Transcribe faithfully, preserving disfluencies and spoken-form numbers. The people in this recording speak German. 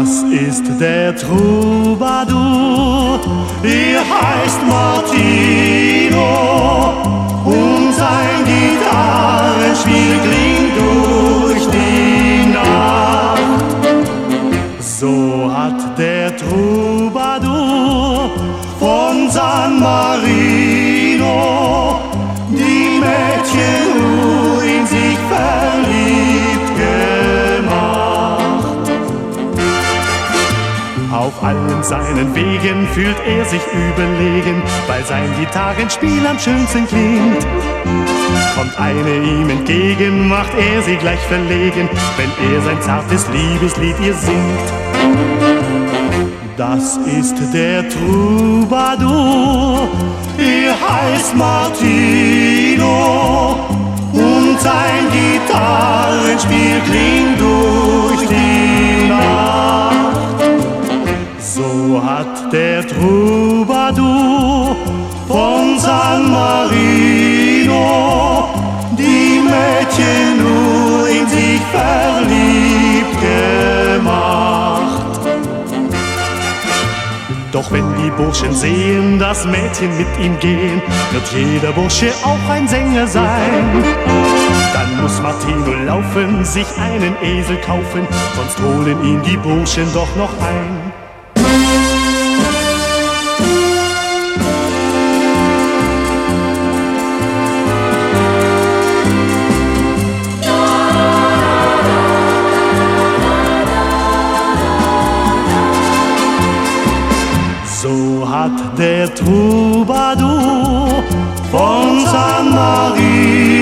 Das ist der Troubadour, er heißt Martino und sein Gitarrenspiel klingt durch die Nacht. So hat der Troubadour von San Marino die Mädchen nur in sich verliebt gemacht. Auf allen seinen Wegen fühlt er sich überlegen, weil sein Gitarrenspiel am schönsten klingt. Kommt eine ihm entgegen, macht er sie gleich verlegen, wenn er sein zartes Liebeslied ihr singt. Das ist der Troubadour, er heißt Martino und sein Gitarrenspiel klingt durch die Nacht. So hat der Troubadour von San Marino die Mädchen nur in sich verliebt gemacht. Doch wenn die Burschen sehen, das Mädchen mit ihm gehen, wird jeder Bursche auch ein Sänger sein. Dann muss Martino laufen, sich einen Esel kaufen, sonst holen ihn die Burschen doch noch ein. So hat der Troubadour von San Marino